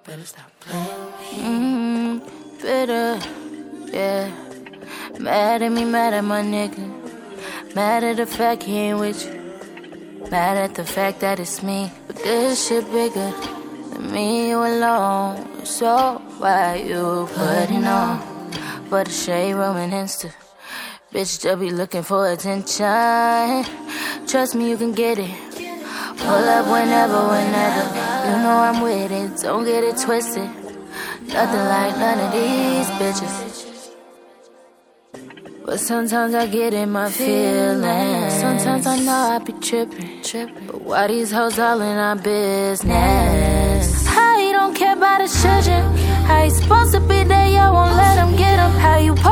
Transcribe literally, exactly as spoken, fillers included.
better stop playing. Mm, bitter, yeah. Mad at me, mad at my nigga. Mad at the fact he ain't with you. Mad at the fact that it's me. But this shit bigger than me, you alone. So why you putting on for the shade room and Insta? Bitch, just be looking for attention. Trust me, you can get it. Pull up whenever, whenever. You know I'm with it, don't get it twisted. Nothing like none of these bitches. But sometimes I get in my feelings. Sometimes I know I be tripping, tripping. But why these hoes all in our business? How you don't care about the children? How you supposed to be there, y'all won't let them get them? How you